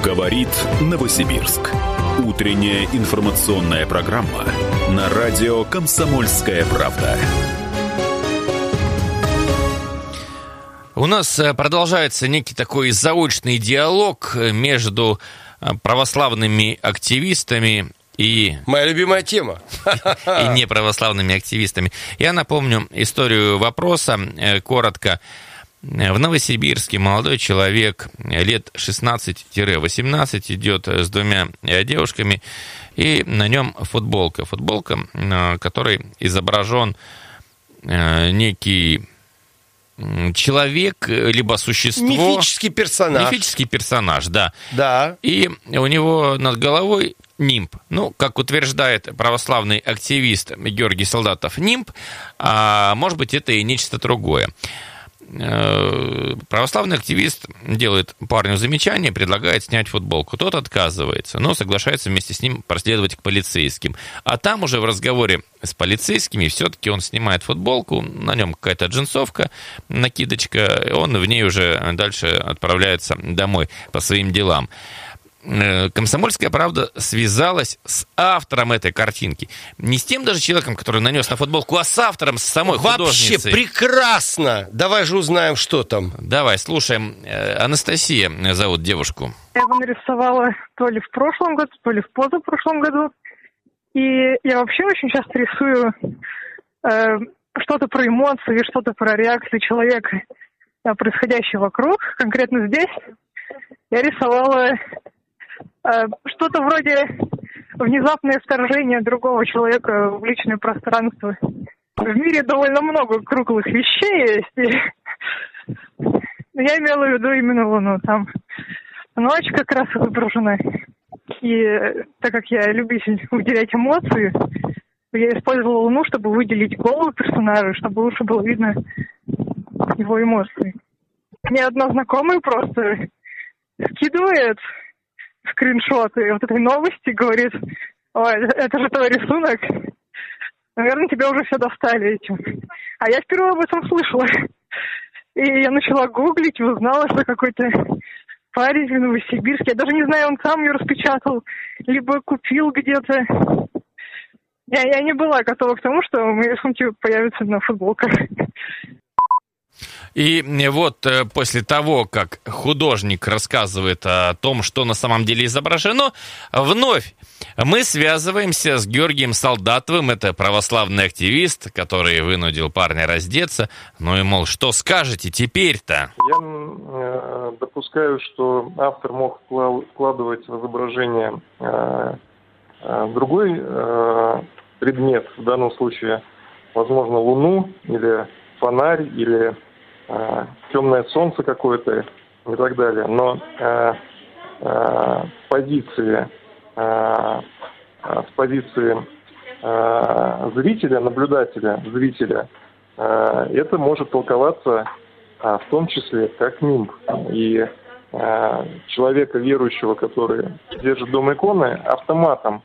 Говорит Новосибирск. Утренняя информационная программа на радио «Комсомольская правда». У нас продолжается некий такой заочный диалог между православными активистами и... Моя любимая тема. И неправославными активистами. Я напомню историю вопроса коротко. В Новосибирске молодой человек лет 16-18 идет с двумя девушками, и на нем футболка. Футболка, на которой изображен некий человек, либо существо. Мифический персонаж. Мифический персонаж, да. Да. И у него над головой нимб. Ну, как утверждает православный активист Георгий Солдатов, нимб, а может быть, это и нечто другое. Православный активист делает парню замечание, предлагает снять футболку. Тот отказывается, но соглашается вместе с ним проследовать к полицейским. А там уже в разговоре с полицейскими все-таки он снимает футболку, на нем какая-то джинсовка, накидочка, он в ней уже дальше отправляется домой по своим делам. «Комсомольская правда» связалась с автором этой картинки. Не с тем даже человеком, который нанес на футболку, а с автором, с самой художницей. Вообще прекрасно! Давай же узнаем, что там. Давай, слушаем. Анастасия зовут девушку. Я его нарисовала то ли в прошлом году, то ли в позапрошлом году. И я вообще очень часто рисую что-то про эмоции, что-то про реакцию человека на происходящее вокруг. Конкретно здесь я рисовала что-то вроде внезапное вторжение другого человека в личное пространство. В мире довольно много круглых вещей есть. И я имела в виду именно Луну. Там ночь как раз изображена. И так как я любитель выделять эмоции, я использовала Луну, чтобы выделить голову персонажа, чтобы лучше было видно его эмоции. Мне одна знакомая просто скидывает скриншоты вот этой новости, говорит: ой, это же твой рисунок. Наверное, тебя уже все достали этим. А я впервые об этом слышала. И я начала гуглить и узнала, что какой-то парень в Новосибирске, я даже не знаю, он сам ее распечатал, либо купил где-то. Я не была готова к тому, что мои рисунки появятся на футболках. И вот после того, как художник рассказывает о том, что на самом деле изображено, вновь мы связываемся с Георгием Солдатовым. Это православный активист, который вынудил парня раздеться. Ну и, мол, что скажете теперь-то? Я допускаю, что автор мог вкладывать в изображение другой предмет, в данном случае, возможно, луну или фонарь, или темное солнце какое-то и так далее. Но с позиции зрителя, наблюдателя, зрителя, это может толковаться в том числе как нимб. И человека верующего, который держит дома иконы, автоматом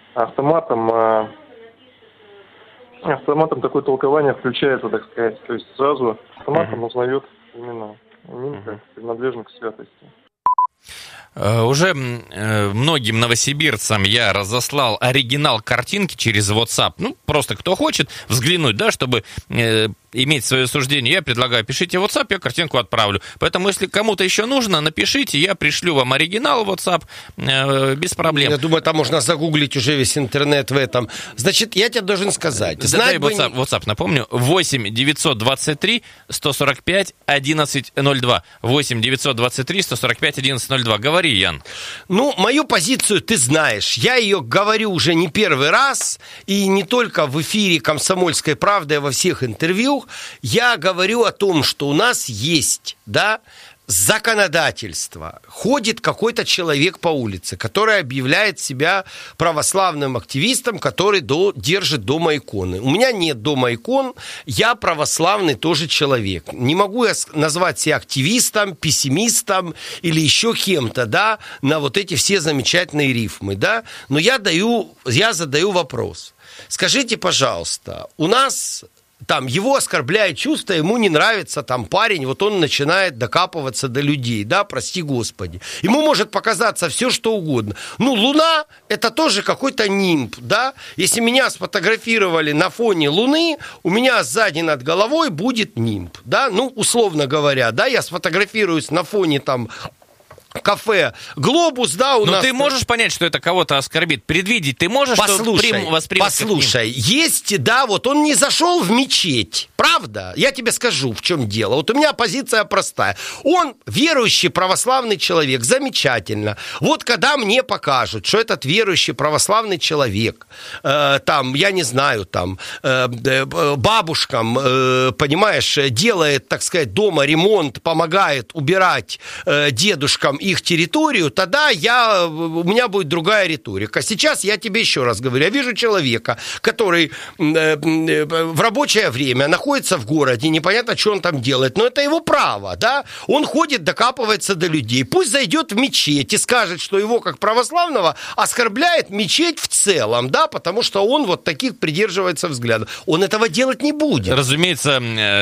такое толкование включается, так сказать. То есть сразу автоматом узнает именно нимб как принадлежность к святости. Уже многим новосибирцам я разослал оригинал картинки через WhatsApp. Ну, просто кто хочет взглянуть, да, чтобы иметь свое суждение, я предлагаю, пишите в WhatsApp, я картинку отправлю. Поэтому, если кому-то еще нужно, напишите, я пришлю вам оригинал в WhatsApp без проблем. Я думаю, там можно загуглить уже весь интернет в этом. Значит, я тебе должен сказать. Дай WhatsApp, напомню, 8 923 145 1102. 8 923 145 1102. Говори, Ян. Ну, мою позицию ты знаешь. Я ее говорю уже не первый раз, и не только в эфире «Комсомольской правды», а во всех интервью. Я говорю о том, что у нас есть, да, законодательство. Ходит какой-то человек по улице, который объявляет себя православным активистом, который держит дома иконы. У меня нет дома икон, я православный тоже человек. Не могу я назвать себя активистом, пессимистом или еще кем-то, да, на вот эти все замечательные рифмы, да. Но я задаю вопрос. Скажите, пожалуйста, у нас там его оскорбляет чувство, ему не нравится там парень, вот он начинает докапываться до людей, да, прости господи. Ему может показаться все, что угодно. Ну, Луна – это тоже какой-то нимб, да. Если меня сфотографировали на фоне Луны, у меня сзади над головой будет нимб, да, ну, условно говоря, да, я сфотографируюсь на фоне там кафе «Глобус», да, у нас... Но ты можешь понять, что это кого-то оскорбит? Предвидеть ты можешь, Послушай, есть, да, вот он не зашел в мечеть, правда? Я тебе скажу, в чем дело. Вот у меня позиция простая. Он верующий православный человек, замечательно. Вот когда мне покажут, что этот верующий православный человек, там, я не знаю, там, бабушкам, понимаешь, делает, так сказать, дома ремонт, помогает убирать дедушкам их территорию, тогда у меня будет другая риторика. Сейчас я тебе еще раз говорю, я вижу человека, который в рабочее время находится в городе, непонятно, что он там делает, но это его право, да, он ходит, докапывается до людей, пусть зайдет в мечеть и скажет, что его, как православного, оскорбляет мечеть в целом, да, потому что он вот таких придерживается взглядов. Он этого делать не будет. Разумеется,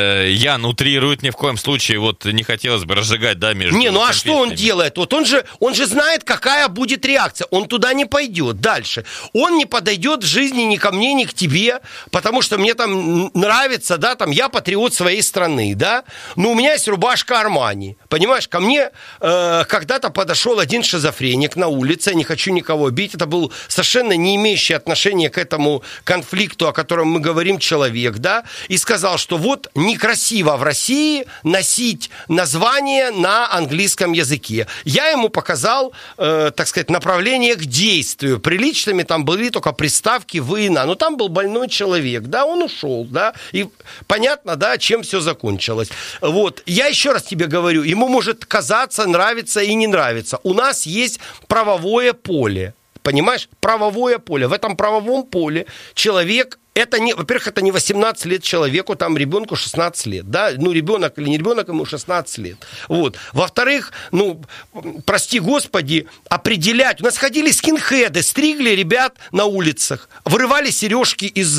Ян утрирует, ни в коем случае, вот не хотелось бы разжигать, да, между... Не, ну а что он делает? Вот он же знает, какая будет реакция. Он туда не пойдет. Дальше. Он не подойдет в жизни ни ко мне, ни к тебе, потому что мне там нравится, да, там я патриот своей страны, да. Но у меня есть рубашка Армани. Понимаешь, ко мне когда-то подошел один шизофреник на улице, я не хочу никого бить, это был совершенно не имеющий отношения к этому конфликту, о котором мы говорим, человек, да, и сказал, что вот некрасиво в России носить название на английском языке. Я ему показал, так сказать, направление к действию. Приличными там были только приставки «вы» и «на». Но там был больной человек, да, он ушел, да, и понятно, да, чем все закончилось. Вот, я еще раз тебе говорю, ему может казаться, нравиться и не нравиться. У нас есть правовое поле, понимаешь, правовое поле. В этом правовом поле человек... Это не, во-первых, это не 18 лет человеку, там ребенку 16 лет, да, ну, ребенок или не ребенок, ему 16 лет, вот. Во-вторых, ну, прости господи, определять, у нас ходили скинхеды, стригли ребят на улицах, вырывали сережки из,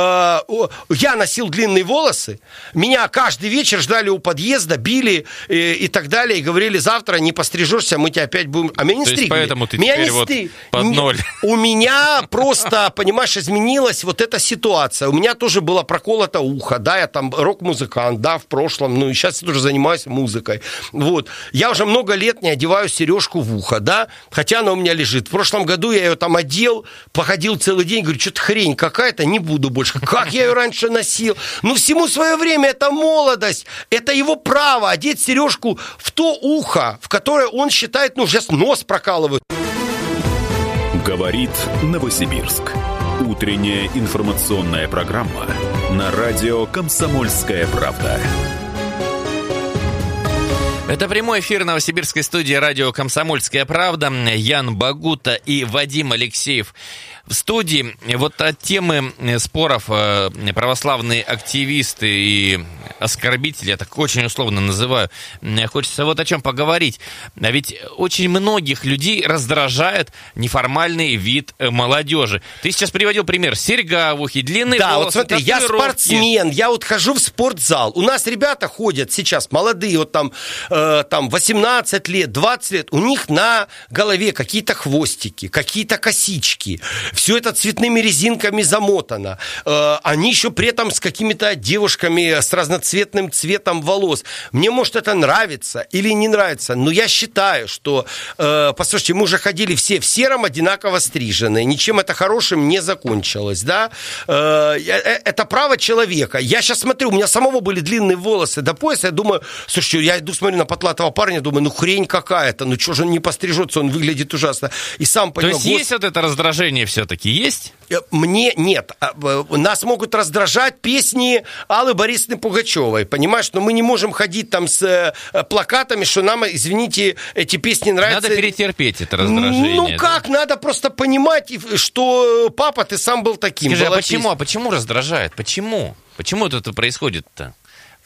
я носил длинные волосы, меня каждый вечер ждали у подъезда, били и так далее, и говорили, завтра не пострижешься, мы тебя опять будем, а меня не стригли. Поэтому ты меня теперь вот под ноль. У меня просто, понимаешь, изменилась вот эта ситуация. У меня тоже было проколото ухо, да, я там рок-музыкант, да, в прошлом, ну и сейчас я тоже занимаюсь музыкой, вот. Я уже много лет не одеваю сережку в ухо, да, хотя она у меня лежит. В прошлом году я ее там одел, походил целый день, говорю, что-то хрень какая-то, не буду больше. Как я ее раньше носил? Ну, всему свое время, это молодость, это его право одеть сережку в то ухо, в которое он считает, ну, сейчас нос прокалывают. Говорит Новосибирск. Утренняя информационная программа на радио «Комсомольская правда». Это прямой эфир новосибирской студии радио «Комсомольская правда». Ян Багута и Вадим Алексеев в студии. Вот от темы споров православные активисты и оскорбители, я так очень условно называю, хочется вот о чем поговорить. А ведь очень многих людей раздражает неформальный вид молодежи. Ты сейчас приводил пример. Серьга в ухе, длинные волосы, вот смотри, я спортсмен, я вот хожу в спортзал. У нас ребята ходят сейчас, молодые, вот там 18 лет, 20 лет, у них на голове какие-то хвостики, какие-то косички. Все это цветными резинками замотано. Они еще при этом с какими-то девушками с разноцветным цветом волос. Мне, может, это нравится или не нравится, но я считаю, что, послушайте, мы уже ходили все в сером, одинаково стриженные. Ничем это хорошим не закончилось, да? Это право человека. Я сейчас смотрю, у меня самого были длинные волосы до пояса, я думаю, слушайте, я иду, смотрю на потлатого парня, думаю, ну хрень какая-то, ну что же он не пострижется, он выглядит ужасно. И сам понимаю... То есть есть вот это раздражение все-таки, есть? Мне нет. Нас могут раздражать песни Аллы Борисовны Пугачевой, понимаешь? Но мы не можем ходить там с плакатами, что нам, извините, эти песни нравятся. Надо перетерпеть это раздражение. Ну как? Да? Надо просто понимать, что папа, ты сам был таким. Скажи, а почему раздражает? Почему? Почему это происходит-то?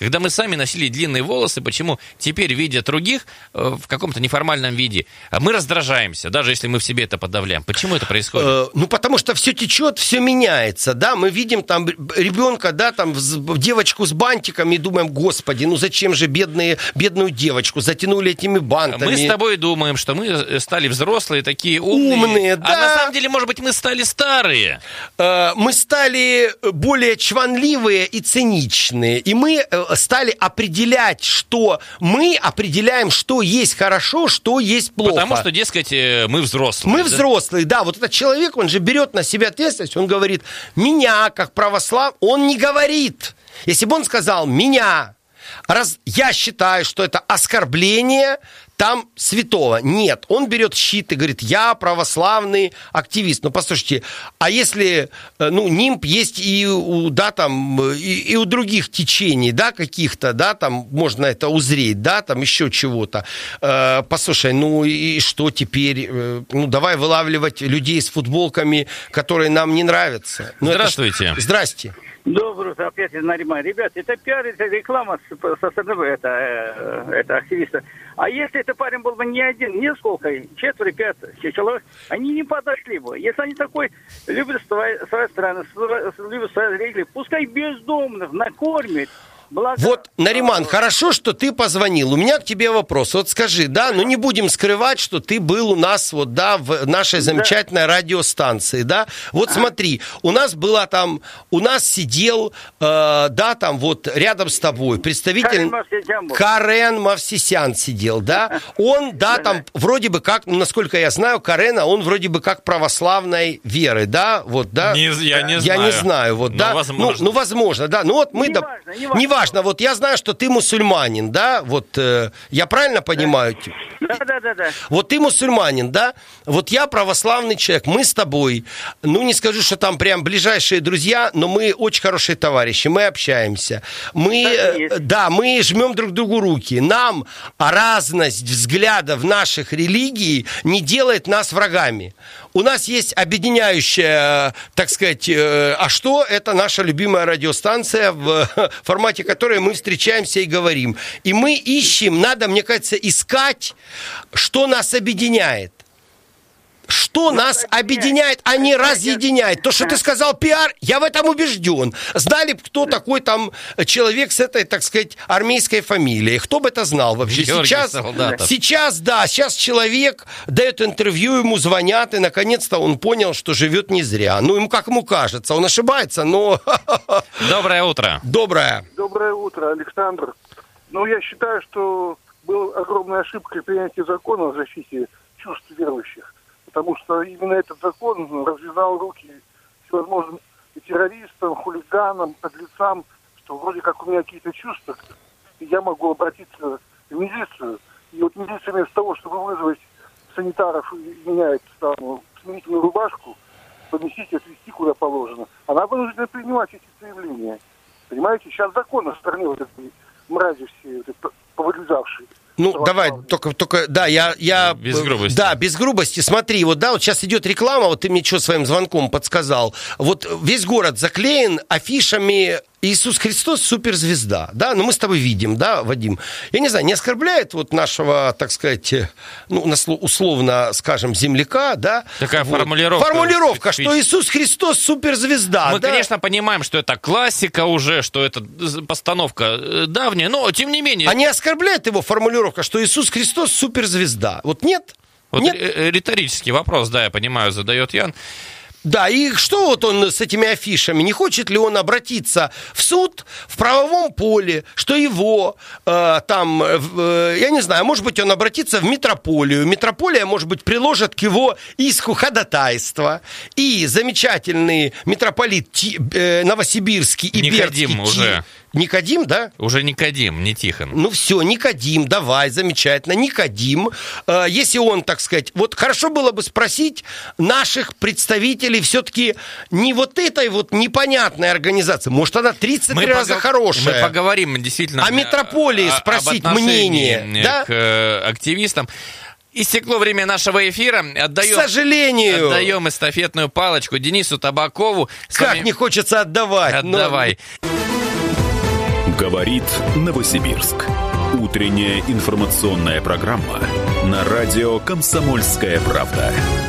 Когда мы сами носили длинные волосы, почему теперь, видя других в каком-то неформальном виде, мы раздражаемся, даже если мы в себе это подавляем? Почему это происходит? Ну, потому что все течет, все меняется, да, мы видим там ребенка, да, там девочку с бантиками и думаем, господи, ну зачем же бедную девочку затянули этими бантами? Мы с тобой думаем, что мы стали взрослые, такие умные, да. А на самом деле, может быть, мы стали старые. Мы стали более чванливые и циничные, и мы стали определять, что мы определяем, что есть хорошо, что есть плохо. Потому что, дескать, мы взрослые. Мы взрослые, да. Вот этот человек, он же берет на себя ответственность, он говорит, меня, как православ, он не говорит. Если бы он сказал, меня, раз я считаю, что это оскорбление там святого. Нет, он берет щит и говорит, я православный активист. Ну, послушайте, а если, ну, нимб есть и у, да, там, и у других течений, да, каких-то, да, там можно это узреть, да, там еще чего-то. Послушай, ну и что теперь? Ну, давай вылавливать людей с футболками, которые нам не нравятся. Ну, здравствуйте. Здрасте. Добрый, опять Нариман. Ребят, это пиар, это реклама со стороны это активиста. А если этот парень был бы не один, несколько, 4-5 человек, они не подошли бы. Если они такой любят свою страну, любят свои регли, пускай бездомных накормят. Вот, Нариман, хорошо, что ты позвонил. У меня к тебе вопрос. Вот скажи, да, ну не будем скрывать, что ты был у нас, вот, да, в нашей замечательной радиостанции, да. Вот смотри, у нас была там, у нас сидел, да, там вот рядом с тобой представитель Карен Мавсисян сидел, да. Он, да, там вроде бы как, ну, насколько я знаю, Карена, он вроде бы как православной веры, да, вот, да. Я не знаю, вот, да. Возможно. Ну, возможно, да. Ну, вот мы... Не важно. Вот я знаю, что ты мусульманин, да? Вот я правильно понимаю? Да. Вот ты мусульманин, да? Вот я православный человек, мы с тобой, ну, не скажу, что там прям ближайшие друзья, но мы очень хорошие товарищи, мы общаемся. Мы жмем друг другу руки. Нам разность взглядов наших религий не делает нас врагами. У нас есть объединяющая, так сказать, а что? Это наша любимая радиостанция, в формате которой мы встречаемся и говорим. И мы ищем, надо, мне кажется, искать, что нас объединяет. Что нас объединяет, а не разъединяет. То, что ты сказал, пиар, я в этом убежден. Знали бы, кто такой там человек с этой, так сказать, армейской фамилией. Кто бы это знал вообще? Сейчас человек дает интервью, ему звонят, и наконец-то он понял, что живет не зря. Ну, как ему кажется, он ошибается, но... Доброе утро. Доброе утро, Александр. Ну, я считаю, что была огромная ошибка принятия закона о защите чувств верующих. Потому что именно этот закон развязал руки всевозможным террористам, хулиганам, подлецам, что вроде как у меня какие-то чувства, и я могу обратиться в милицию. И вот милиция вместо того, чтобы вызвать санитаров и менять там сменительную рубашку, поместить, отвезти куда положено, она вынуждена принимать эти заявления. Понимаете, сейчас закон на стороне вот этой мрази все, повылезавшей. Ну, давай, только, да, я... Без грубости. Да, без грубости. Смотри, вот, да, вот сейчас идет реклама, вот ты мне что своим звонком подсказал. Вот весь город заклеен афишами «Иисус Христос суперзвезда», да, ну мы с тобой видим, да, Вадим. Я не знаю, не оскорбляет вот нашего, так сказать, ну, условно, скажем, земляка, да? Такая вот. формулировка, что Иисус Христос суперзвезда. Мы, да? конечно, понимаем, что это классика уже, что это постановка давняя, но тем не менее... А не оскорбляет его формулировка, что Иисус Христос суперзвезда? Вот нет? Вот нет? Риторический вопрос, да, я понимаю, задает Ян. Да, и что вот он с этими афишами? Не хочет ли он обратиться в суд, в правовом поле, что его там, я не знаю, может быть, он обратится в митрополию. Митрополия, может быть, приложит к его иску ходатайство. И замечательный митрополит Новосибирский и Никодим Бердский... уже. Никодим, да? Уже Никодим, не Тихон. Ну все, Никодим, давай, замечательно, Никодим. Если он, так сказать, вот хорошо было бы спросить наших представителей все-таки не вот этой вот непонятной организации, может она 33 раза хорошая. Мы поговорим действительно о митрополии, спросить мнение, да? К активистам. Истекло время нашего эфира. К сожалению. Отдаем эстафетную палочку Денису Табакову. Как не хочется отдавать. Отдавай. Говорит Новосибирск. Утренняя информационная программа на радио «Комсомольская правда».